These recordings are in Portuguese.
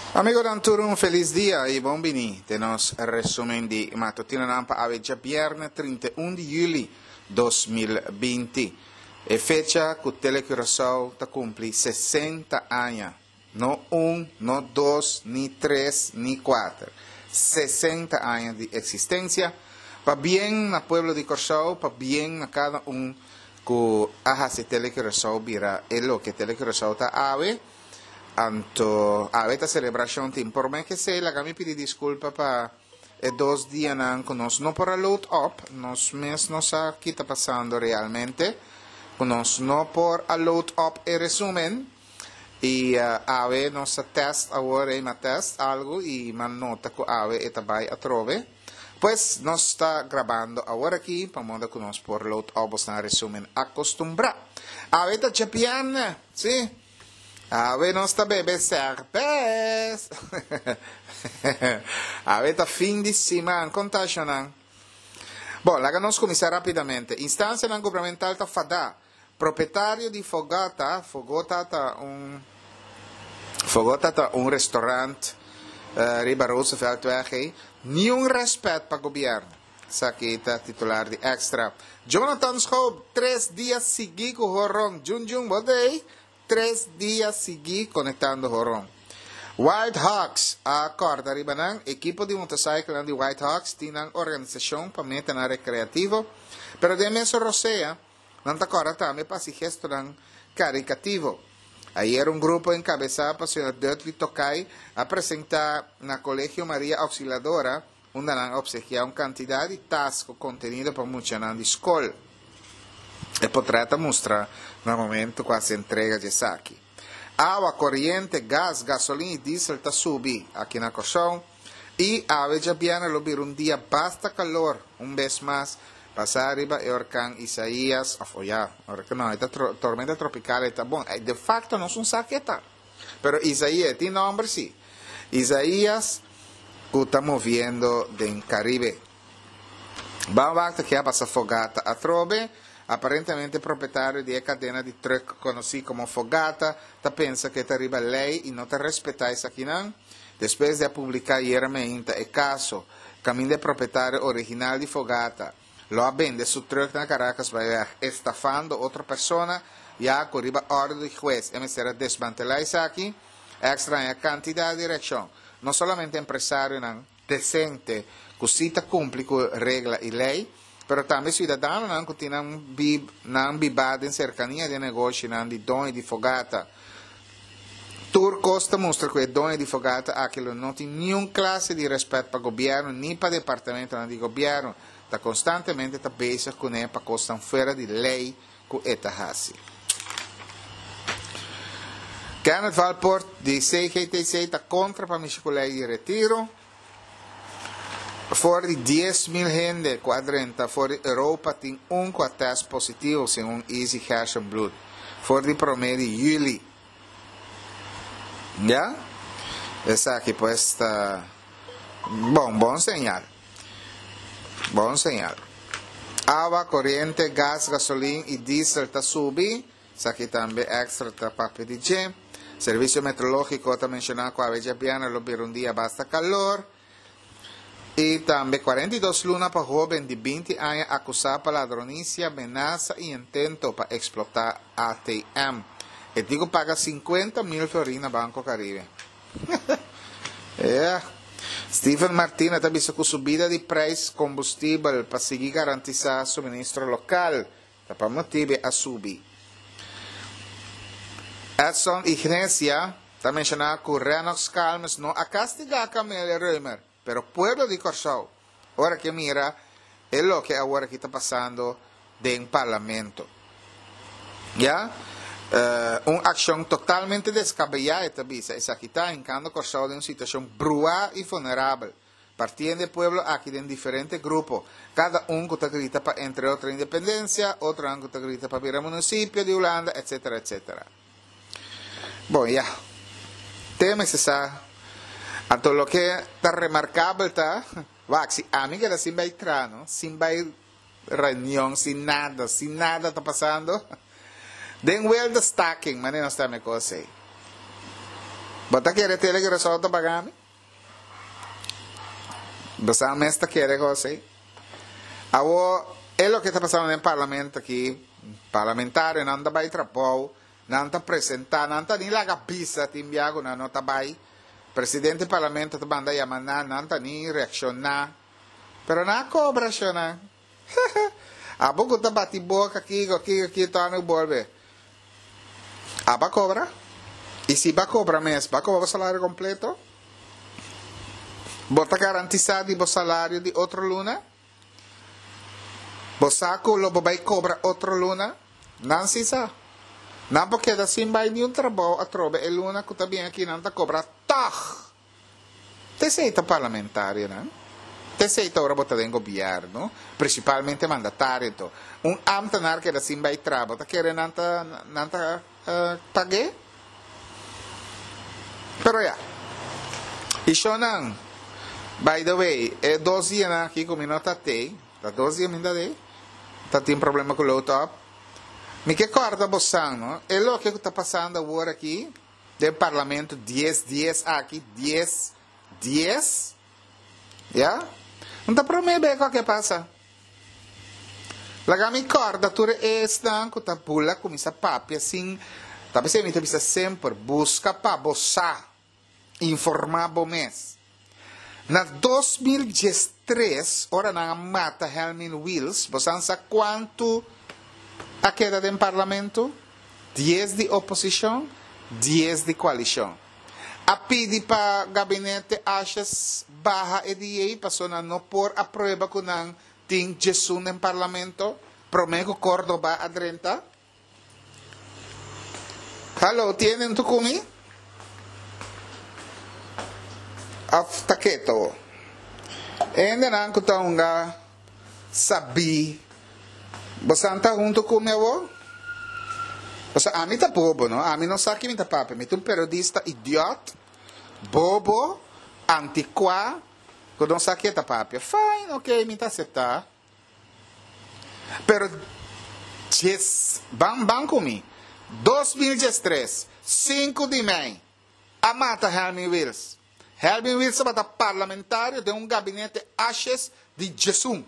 Amigo D'Anturo, un feliz dia e benvenuti nel nostro resumen di mattutina Nampa aveggia viernes 31 di juli 2020 e fecha che Telecurasao ta cumpli 60 anni, no un, no dos, ni tres, ni cuatro, 60 anni di esistenza, pa bien na pueblo di Curaçao, pa bien na cada un que hace Telecurasao vira e lo que Telecurasao ta ave. Anto avete celebrazione por me che sei la kami pidi disculpa pa e 2 dias nan conos no por load up nos mes no sa que está passando realmente conos no por a load up e resumen e ave nos test agora e test algo e man nota que ave e tabai a trove pues nos está grabando agora aqui para modo que nos por load up está resumen acostumbra avete chapian sì. Ave non sta bebe serpes. Avete fin di siman contagionan. Bon, la nos comincia rapidamente. Instanza non governamental ta fada. Proprietario di Fogata un ristorante Riba Roosevelt weg. Nieuw respect para governo. Sakita titular di Extra. Jonathan Schoop 3 dias segui com Horon. Junjun Bodei. 3 dias segui conectando Horon. White Hawks, acorda ribanang, equipo de motorcycle de White Hawks, tinang organização para meter recreativo, pero de meso rosea, não tá corda também para se gesto caricativo. Ayer um grupo encabeçado por Sr. Dudley Tocay apresentar na Colegio Maria Auxiliadora, onde obsequiar uma quantidade de tasco contenido para muita na escola. E potrà mostrar no momento quase entrega de saque. Água, corrente, gás, gasolina e diesel está subi aqui na Curaçao. E a Avejabiana lobir dia basta calor, vez mais, passar arriba e orcan Isaías, não, esta tormenta tropical está bom, de facto não são saqueta, pero Isaías tem nome sim. Isaías que está movendo do Caribe. Vamos ver que a passa fogata a trobe. Aparentemente proprietario di cadena di truck conosciuto come Fogata, pensa che ti arriva lei e non ti rispetta essa aqui não. Depois de publicar ieramente il caso, cammino del proprietario originale di Fogata, lo abbende su truck na Caracas vai estafando outra persona, ya con arriba ordem di juez, e mi sarà desmantelare essa aqui, extra a quantità di direzione, non solamente empresario non decente, così ta cumpli con regola e lei, pero também cidadão não continua bibado em cercania de negócio não de dono de Fogata. Tur Costa mostra que dono de Fogata aquilo não tem nenhuma classe de respeito para o governo nem para o departamento de governo, está constantemente está beijo com ele para costar fora de lei que eta hasi. Kenneth Valport de CGTC está contra para a lei de retiro. Voor die 10.000 gente, 40, voor Europa tem test positivo, segundo Easy Hersenblut. Voor die promedio juli. ¿Ya? Esa aquí pues está... Bom señal. Bom señal. Agua, corriente, gas, gasolina y diesel está subi. Esa aquí también extra está para PDG. Servicio meteorológico está mencionado con Avejabiana, lo bir un día basta calor. E também 42 lunas para jovem de 20 anos acusado por ladronícia, ameaça e intento para explotar ATM. E digo paga 50.000 florins na Banco Caribe. Stephen Martin está visto com subida de preço combustível para seguir garantizar suministro local. Está para motivo a subir. Edson Ignacia está mencionando que Renox Calmes não a castigar a Camila Römer. Pero pueblo de Curaçao, ahora que mira, es lo que ahora que está pasando en parlamento. ¿Ya? Una acción totalmente descabellada esta visa. Esa que está indicando Curaçao de una situación brutal y vulnerable. Partiendo del pueblo aquí en diferentes grupos. Cada uno que grita para entre otra independencia, otro que grita para ir al municipio de Holanda, etcétera, etcétera. Bueno, ya. Tema es esa. Então, o que está remarcável está, se a mim era sem baitrano, sem reunião, sem nada está passando. Den wel de stacking, mas não está me coisa. Bota querer ter que resolver o bagami? Basta mesta querer você? Awo, é o que está passando no parlamento aqui. Parlamentário, não está vai trabalhar, não está apresentar, não está nem lá capisa, timbiago, não está vai. Presidente do parlamento está mandando chamar, não está nem reaccionar. Pero na cobra siya na. Abo ko ta bati boca aqui, tá no bolbe. Aba cobra? E se ba cobra mês, ba cobra o salário completo? Bota garantizado o salário de outra luna? Bosaco lo vai cobra outra luna? Não se sa. Não porque da sim vai nenhum trabalho a trobe e luna que também aqui não ta cobra tach. Te seita parlamentário, não? Te seita ora bota em governo, principalmente mandatário to. Ambtenaar que da sim vai trabalho, ta querer nanta pague? Pero ya. Isyo nang, by the way, 2 dias na aqui com minota te, da 2 dias minda de, tá tem problema com o laptop. Me que corda bossang, no? É o que está passando agora aqui, do parlamento, 10 dias aqui, 10, yeah? Não está para mim bem o que passa. Lagami corda, tu é estanco, tá pula, começa papi, assim, tá pensando, me sempre, busca para bossar, informar bom mês. Na 2013, ora na mata Helmin Wills, você sabe quanto a queda do parlamento? 10 de oposição, 10 de coalição. A pedir para o gabinete achas barra EDA, passou na não por a prova que não tem Jesus no parlamento, prometo Córdoba a 30. Hello, tienen tu kumi? Aftaketo. Ainda não que tonga sabi. Bastante junto com meu. Basta ami ta bobo, no? Ami não sabe que me ta papi. Me um periodista idiota, bobo, antiqua, que não sabe que ta papi. Fine, ok, me ta aceitar. Pero bang comigo. 2013, 5 de maio, a mata Helmin Wills. Helmin Wills é parlamentário de gabinete Ashes de Jesus.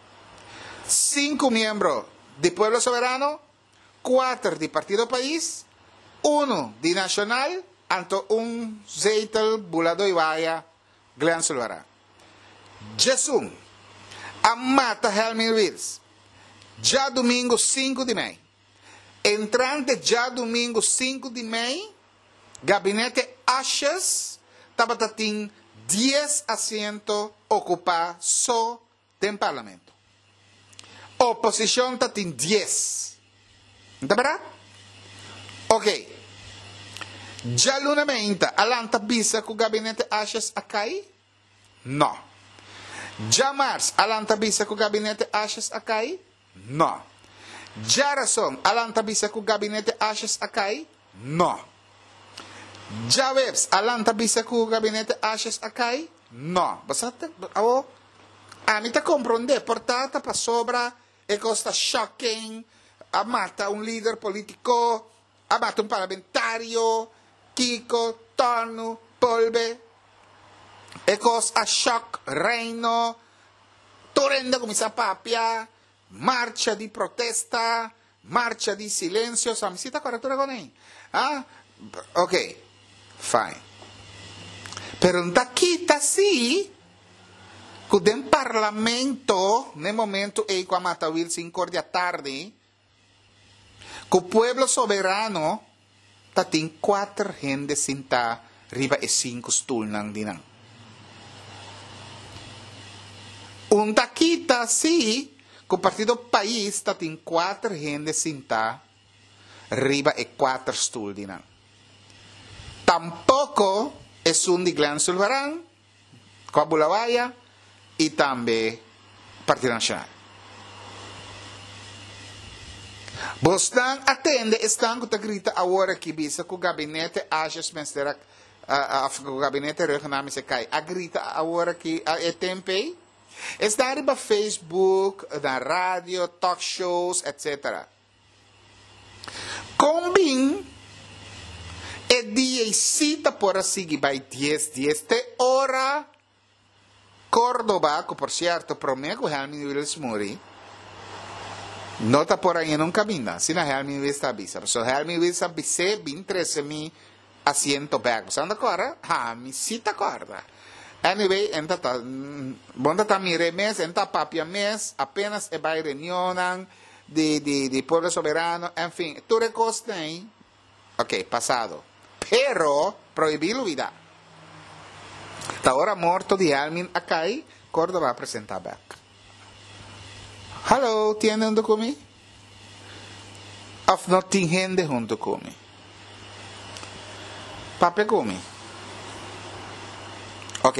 5 membros de Pueblo Soberano, 4 de Partido País, 1 de Nacional, anto Zeitel, Bulado e Vaya, Glenn Sulvara. Jesus, a mata Helmin Wills. Já domingo 5 de maio. Entrante já domingo 5 de maio, gabinete Ashes, tem 10 assentos ocupados só no parlamento. Oposição tem 10. Não é verdade? Ok. Já lunamente, alanta bisa que o gabinete Ashes acai? Não. Já março, alanta bisa que o gabinete Ashes acai? Não. Já razão, alanta bisa que o gabinete Ashes acai? Não. Já webs, alanta bisa que o gabinete Ashes acai? Não. Basta, a mim te compreende, portanto, para sobra, e costa shocking, a mata líder político, a mata parlamentario, Kiko, Tono, Polbe, e costa shock, reino, torrenda come sa papia, marcia di protesta, marcia di silenzio, mi siete accorto con lei? Ah? Ok, fine. Però daqui sì, che nel Parlamento, nel momento in cui Mata Wills incordia tardi, che il pueblo soberano tem 4 gente sinta riba e 5 stool nang dinang. Un takita sì, que o Partido País tem 4 gente sinta riba e 4 stool dinang. Tampouco é um de Glenn Sulvaran, com a Bulawaya e também Partido Nacional. Bostan atende estão que grita agora que bisa que o gabinete Ashes Menstera o gabinete regional se cai. A grita agora que é tempo está no Facebook, na rádio, talk shows, etc. Combin E dia e cita por seguir by 10 te hora Córdoba, que por cierto, promego Helmin Wills Muri, nota por ahí en un camino, si no Helmin Wills avisa. So Helmin Wills avisa 13,000 asientos bagos. Anda agora? Mi cita corda. Anyway, bonda tamire mes, enta papia mes, apenas e vai reunião de pueblo soberano, en fin, tu recosta aí. Ok, pasado. Pero, proibido vida. Hasta ahora morto de Helmin acá y Córdoba va a presentar back. Hello, ¿tiene un documento? Of no tiene gente junto conmigo. Pape comi. Ok.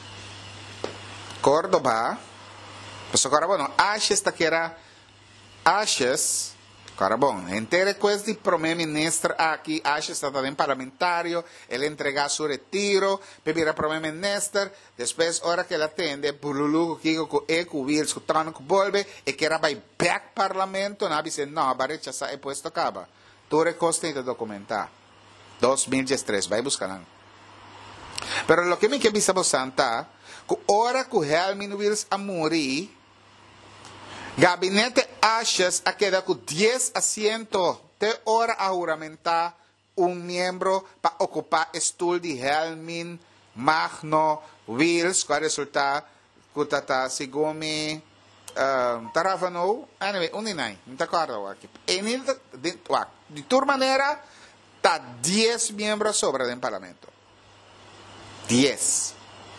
Córdoba. Pues agora, bueno, Ashes taquera. Ashes. Agora, bom, inteira coisa de primeiro-ministro aqui, Ashes está também parlamentário, ele entregar seu retiro, pedir a primeiro-ministro, depois, hora que ele atende, bululu, kiko, com eco, wils, com tano, com bolbe, e que era vai back parlamento, na dice, não, a rechazar e puesto acaba. Tu recosta de documentar. 2013, vai buscar não. Pero lo que me que bisa santa, que hora que Helmin Wills a morir, Gabinete Ashes a quedado con 10 asientos. Te hora a juramentar un miembro para ocupar el de Helmin Magno Wills. ¿Cuál resulta? Kutata Sigumi Taravano. Anyway, uninay. No te acuerdo aquí. De tu manera, está 10 miembros sobre el Parlamento. 10.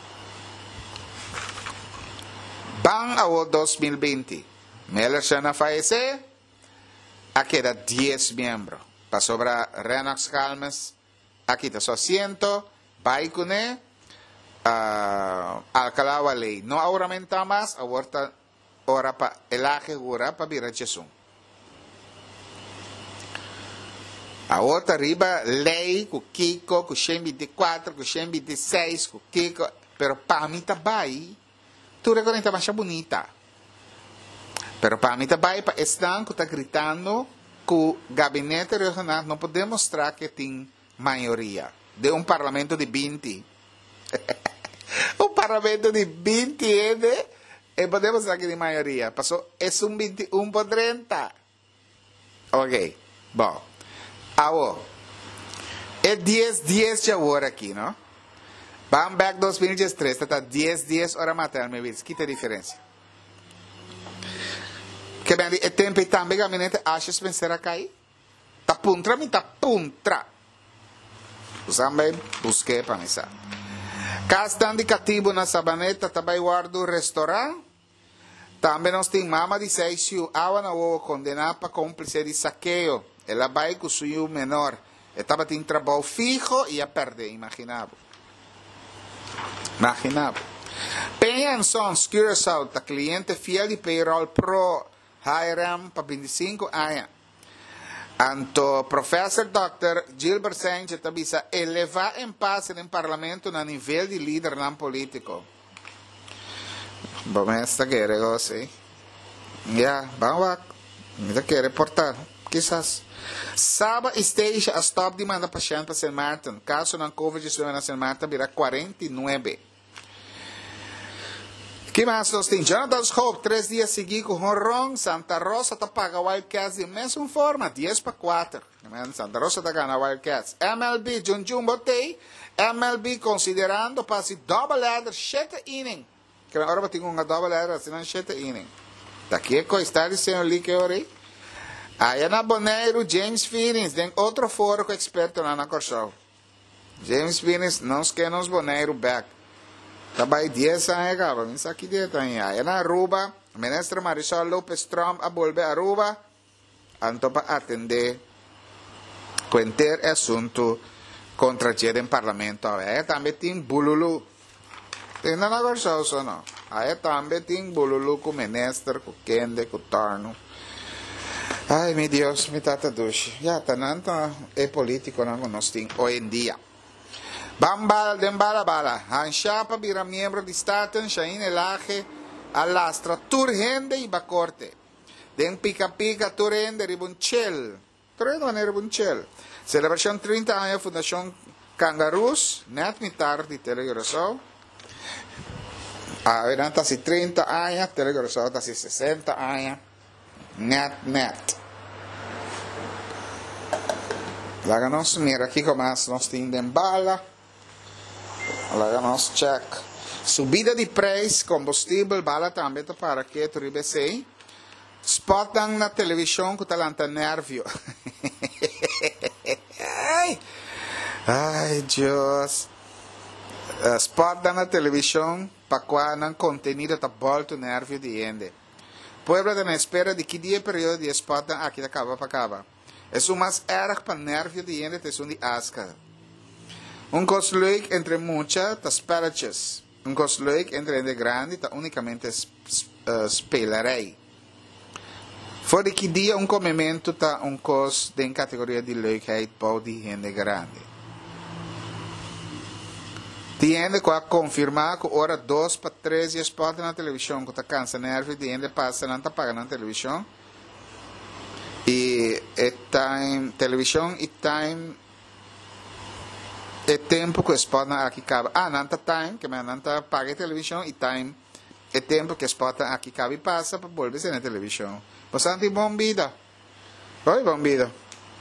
Van a 2020. Meller Shana fallece, aquí queda 10 miembros. Para sobrar Renox Calmes, aquí está su asiento, Baikune, Alcalá Ley. No aumenta más, ahora para el ajegura para Vira Jesús. Ahora arriba lei, con Kiko, con 124, con 126, con Kiko, pero para mí está bai, tu reconhece mais bonita. Pero para mim também estão que está gritando que o gabinete regional não pode demonstrar que tem maioria de um parlamento de 20. Um parlamento de 20 e podemos mostrar que tem maioria. Passou, é um 21 por 30. Ok, bom. Agora, é 10 dias de agora aqui, não? Vamos back 2013, está 10 dias hora matar, meu filho. Que tem diferença? Que bem, é tempo e também gabinete Ashes vencer a cair. Tá puntra, me tá puntra. Usamos busquei para missa. Caso indicativo na sabaneta, também guardo o restaurante. Também nós temos mama de 6 anos, awa na uva condenada para cúmplice de saqueio. Ela vai com o seu menor. Estava em trabalho fijo e a perder, imaginável. Imaginável. Penha Sons, Curaçao, tá cliente fiel de Payroll Pro. Hiram para 25 anos. Anto professor Dr. Gilbert Sánchez avisa elevar em paz no parlamento no nível de líder não político. Vamos esta querer, sim. Já, vamos lá. Ainda quer reportar. Quizás. Saba esteja a stop de mandar paciente para St. Martin. Caso não Covid-19 na St. Martin, virá 49. Que mais nós temos? Jonathan's Hope, 3 dias seguidos com Honrong. Santa Rosa está paga Wildcats de mesma forma, 10-4. Santa Rosa está ganhando Wildcats. MLB, Junjun Botei. MLB considerando para se double ladder, 7 inning. Que agora eu tenho uma double ladder, assim não 7 inning. Daqui é que está dizendo ali que eu orei. Aí na Boneiro, James Finney, tem outro foro com experto lá na Corsol. James Finney, não esquece nos Boneiro back. Tabay 10 anos, cara, mas aqui dentro aí na Aruba, ministra Marisol Lopez Trump a volver a Aruba, anto para atender qualquer assunto contra o parlamento. Aí também tem Bululu. Tem na Corsol, não? Aí também tem Bululu com ministro, com Kende, com Tarno. Ai, meu Deus, me tata duche. Já, tanto é político não nós temos hoje em dia. Bambal den bala. Hanshapa bira miembro di Staten, Shain elaje alastra, turgende y bacorte. Den pica turgende ribunchel. Turgende van ribunchel. Celebração 30 anos, Fundação Kangaroos, net mitar de Telegrosol. Agora está 30 anos, Telegrosol está 60 anos, net. Laga nós mira aqui como nós temos bala. Laga nós check. Subida de preço, combustível, bala também para que tu ribesei. Spot na televisão que talanta nervio. Ai, Deus. Spot na televisão para quando contenido tá volto nervio de ende. Pueblo na espera de que dia período de spot aqui acaba para acaba. É o mais erg para nervio de ende te de asca. Cos leuk entre mucha tá spelletjes. Cos leuk entre ende grande tá unicamente spelarei. Voor de que dia comimento tá cos de categoria de leukheid bouw de gente grande. Tiende qua confirmar que hora 2 para 3 dias pode na televisão que tá cansa nervo de gente passa não tá pagando na televisão. E time televisão e time é tempo que spot aqui acaba. Não tá time que mas não tá paga televisão e time é tempo que spot aqui acaba e passa para volver na televisão. Bastante bom vida. Oi, bom vida.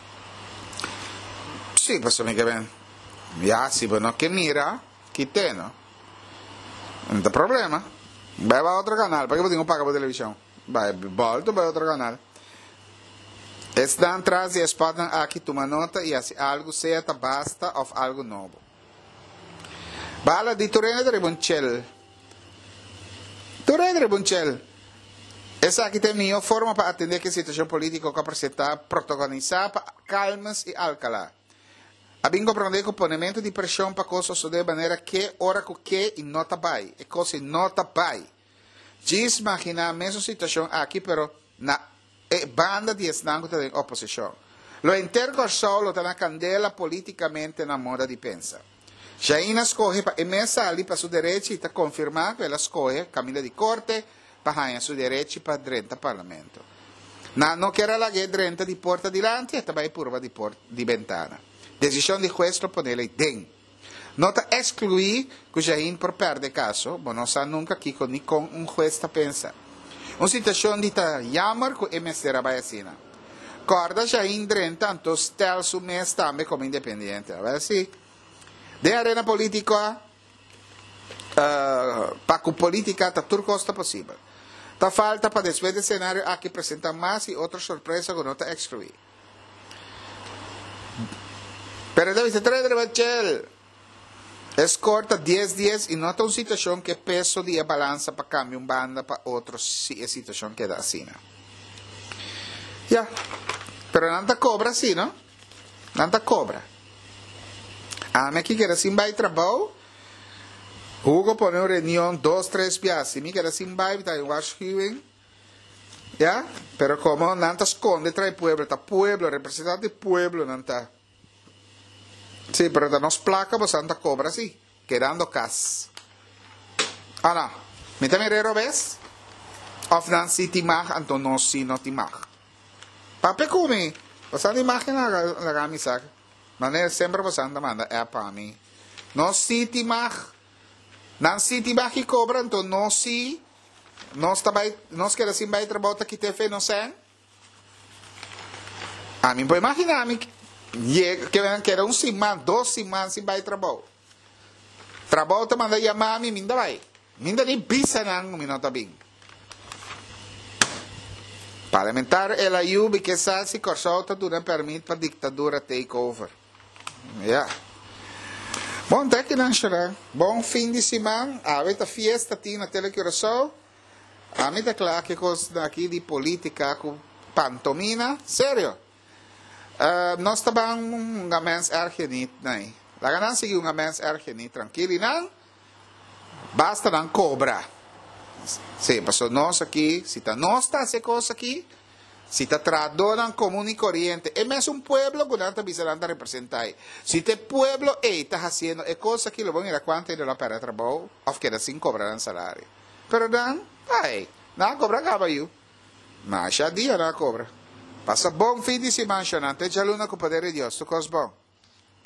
Sì, posso mica bene. Ya, sì, però che mira, chi te, no? Non c'è problema. Vai a otro canal, perché poi tengo paga per televisione. Vai, volto, vai a otro canal. Están atrás y espadan aquí tu nota y así algo sea basta of algo nuevo. Bala di Torrene de Rebonchel. Torrene de Rebonchel. Esa aquí tem minha forma para atender que a situação política que apresenta, protagonizar para calmas e alcalá. Abbiamo compreso que o ponimento de pressão para coisas de maneira que, ora que e nota vai. E coisa nota vai. Diz imaginar a mesma situação aqui, pero na banda de estanco da oposição. Lo intercorso lo na candela politicamente na moda de pensa. Jaina escolhe para emessa ali para sua direita e confirmar que ela escolhe Camila de Corte para a sua direita para dentro do parlamento. Não quer ela que dentro de porta dilante e também curva de ventana. Decisão de juez lo pone aí dentro. Nota excluir que Jain por perde caso, mas não sabe nunca que com juez está pensa. Uma situação de jammer que MS trabalha assim. Corda Jain dentro, tanto stel su mes também como independente. Vai assim. De arena política, para a política está tudo costa possível. Tá falta para después do cenário aqui apresentar mais e outra surpresa que não está excluir. Pero deve ser de Rebachel. Es corta 10 dias e nota uma situação que peso de balança para cambiar banda para outra situação que dá assim. Ya. Pero não cobra assim, não? Não cobra. Me aqui quer assim vai trabalho. Hugo pone uma reunião 2, 3 dias. Se me quer assim vai, está em Washington. Ya. Pero como não esconde trai pueblo, está pueblo, representante de pueblo, não está. Sí, pero de nos placa, pues anda cobra así, quedando cas. No. ¿Me te mirero ves? Of nan si timag, anto no si no timag. Pape kumi, pues anda imagen la gamisak. Manera siempre pues anda manda, pa mi. No si timag. Nan si timag y cobra, anto no si. No está bay, no es que la sin bay trabota que te fe no sé. A mí puedo imaginarme que era semana, 2 semanas sem vai trabalho. Trabalho te manda chamar me minda vai. Minda nem bisa nang minota bing. Parlamentar ela yubi que se corsolta durante permite para ditadura take over. Yeah. Bom dia que não será. Bom fim de semana. A veta fiesta tinha na Telecoração. A mim tá claro que coisa aqui de política com pantomina, sério. Nós tabang nga mens ergenit na eh. Laga sige nga mens ergenit tranquilo nang basta nang cobra. Sí, paso nós aqui, se tá nós tá se coisa aqui, se tá trado nang comum e corriente, é mesmo pueblo que não tá bisarando representar. Se te pueblo tá haciendo é coisa aqui, lo vão ir a quanto ele lá para trabalho, of que assim cobrar salário. Pero dan, não cobra cabayo. Mas já dia não cobra. Passa bom fim de semana, Xanante. Jaluna com o poder de Deus. Tu cos bom.